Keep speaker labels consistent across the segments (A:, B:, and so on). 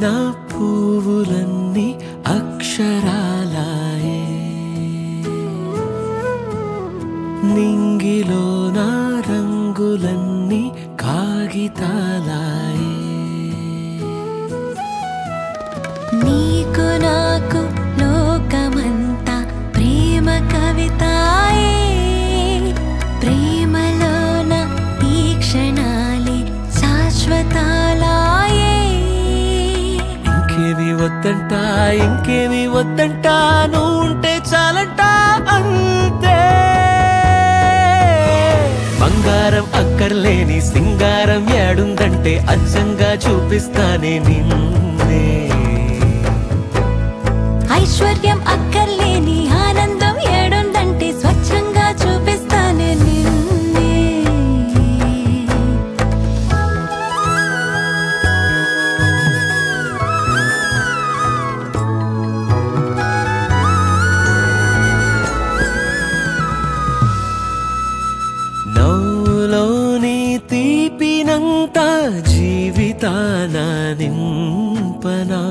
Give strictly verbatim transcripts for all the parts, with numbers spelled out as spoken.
A: నా పువ్వులన్నీ అక్షరాలాయే నింగిలో నా రంగులన్నీ కాగితాలాయే
B: నీకు నాకు లోకమంతా ప్రేమ కవితాయే ప్రేమలోన ఈ క్షణాలే శాశ్వతాలాయే
A: ఇంకేమి వద్దంట ఇంకేమి వద్దంట నువ్వు ఉంటే చాలంట అంతే బంగారం అక్కర్లేని సింగారం ఏడుందంటే అచ్చంగా చూపిస్తానే నిన్నే
B: ఐశ్వర్యం అక్కర్లేని ఆనందం ఏడుందంటే స్వచ్ఛంగా చూపిస్తానే నిన్నే
A: నవ్వులోని తీపినంత జీవితాన నింపనా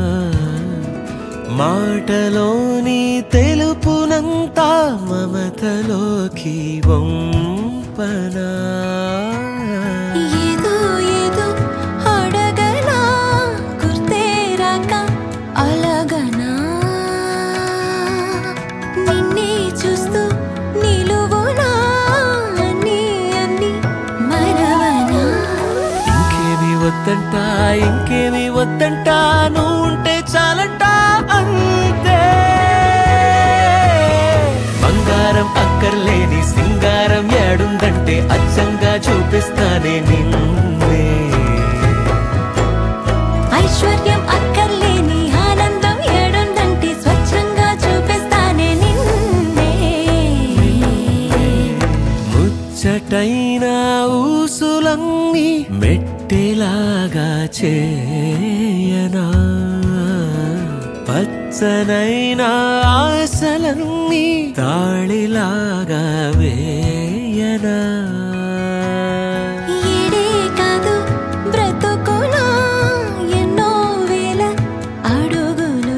A: మాటలోని తెలుపునంత మమతలోకి వంపనా
B: ఏదో ఏదో అడగనా గుర్తేరాక అలగనా నిన్నే చూస్తూ నిలువునా అన్ని అన్ని మరవనా
A: ఇంకేమి వద్దంట ఇంకేమి వద్దంట నువ్వు ఉంటే చాలంట అంతే బంగారం అక్కర్లేని సింగారం ఏడుందంటే అచ్చంగా చూపిస్తానే నిన్నే
B: ఐశ్వర్యం అక్కర్లేని ఆనందం ఏడుందంటే స్వచ్ఛంగా చూపిస్తానే నిన్నే
A: ముచ్చటైన ఊసులన్నీ మెట్టెలాగా చేయనా పచ్చనైన ఆశలన్నీ తాళిలాగా వేయనా
B: ఏడే కాదు బ్రతుకునా ఎన్నో వేల అడుగులు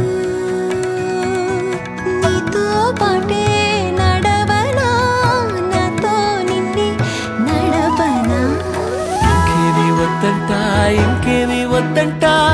B: నీతో పాటే నడవనా నాతో నిన్నే నడపనా
A: ఇంకేమి వద్దంట ఇంకేమి వద్దంట